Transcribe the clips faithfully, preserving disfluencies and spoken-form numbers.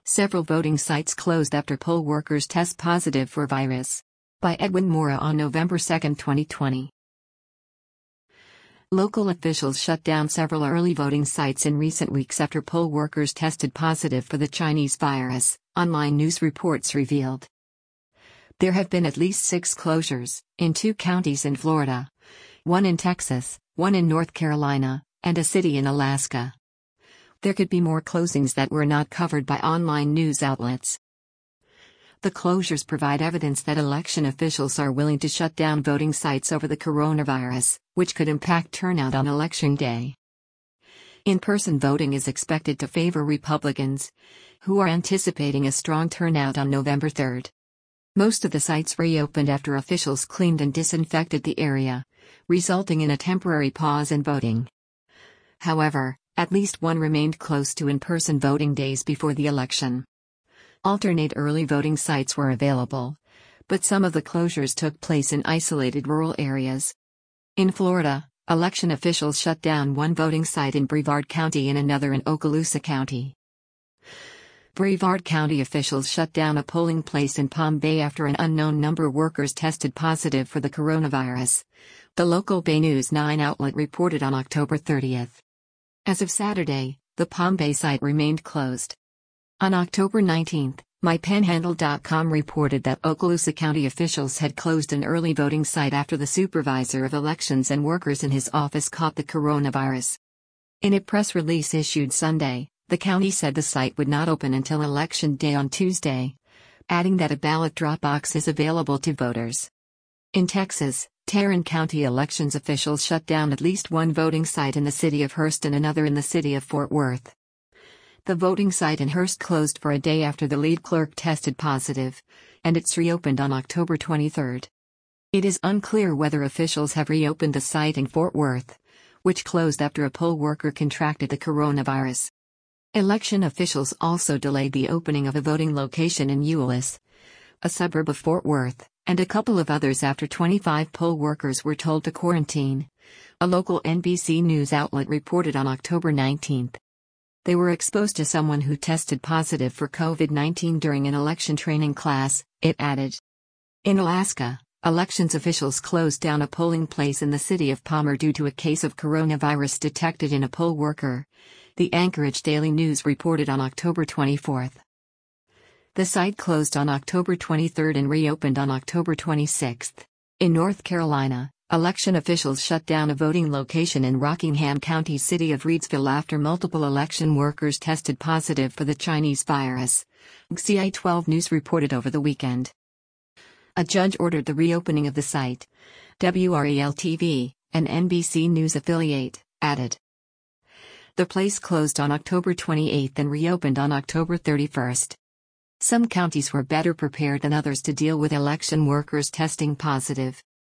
Several voting sites closed after poll workers test positive for virus. By Edwin Mora on November second, twenty twenty. Local officials shut down several early voting sites in recent weeks after poll workers tested positive for the Chinese virus, online news reports revealed. There have been at least six closures, in two counties in Florida, one in Texas, one in North Carolina, and a city in Alaska. There could be more closings that were not covered by online news outlets. The closures provide evidence that election officials are willing to shut down voting sites over the coronavirus, which could impact turnout on Election Day. In-person voting is expected to favor Republicans, who are anticipating a strong turnout on November third. Most of the sites reopened after officials cleaned and disinfected the area, resulting in a temporary pause in voting. However, at least one remained closed to in-person voting days before the election. Alternate early voting sites were available, but some of the closures took place in isolated rural areas. In Florida, election officials shut down one voting site in Brevard County and another in Okaloosa County. Brevard County officials shut down a polling place in Palm Bay after an unknown number of workers tested positive for the coronavirus, the local Bay News nine outlet reported on October thirtieth. As of Saturday, the Palm Bay site remained closed. On October nineteenth, my panhandle dot com reported that Okaloosa County officials had closed an early voting site after the supervisor of elections and workers in his office caught the coronavirus. In a press release issued Sunday, the county said the site would not open until Election Day on Tuesday, adding that a ballot drop box is available to voters. In Texas, Tarrant County elections officials shut down at least one voting site in the city of Hurst and another in the city of Fort Worth. The voting site in Hurst closed for a day after the lead clerk tested positive, and it's reopened on October twenty-third. It is unclear whether officials have reopened the site in Fort Worth, which closed after a poll worker contracted the coronavirus. Election officials also delayed the opening of a voting location in Euless, a suburb of Fort Worth, and a couple of others after twenty-five poll workers were told to quarantine, a local N B C News outlet reported on October nineteenth. They were exposed to someone who tested positive for COVID nineteen during an election training class, it added. In Alaska, elections officials closed down a polling place in the city of Palmer due to a case of coronavirus detected in a poll worker, the Anchorage Daily News reported on October twenty-fourth. The site closed on October twenty-third and reopened on October twenty-sixth. In North Carolina, election officials shut down a voting location in Rockingham County's city of Reidsville after multiple election workers tested positive for the Chinese virus, C I twelve News reported over the weekend. A judge ordered the reopening of the site, W R E L T V, an N B C News affiliate, added. The place closed on October twenty-eighth and reopened on October thirty-first. Some counties were better prepared than others to deal with election workers testing positive.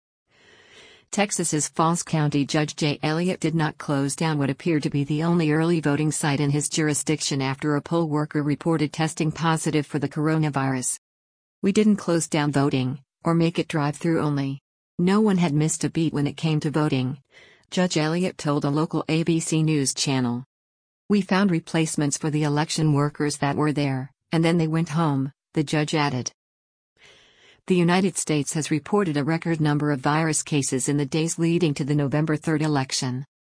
Texas's Falls County Judge Jay Elliott did not close down what appeared to be the only early voting site in his jurisdiction after a poll worker reported testing positive for the coronavirus. We didn't close down voting, or make it drive-through only. No one had missed a beat when it came to voting, Judge Elliott told a local A B C News channel. We found replacements for the election workers that were there, and then they went home, the judge added. The United States has reported a record number of virus cases in the days leading to the November third election.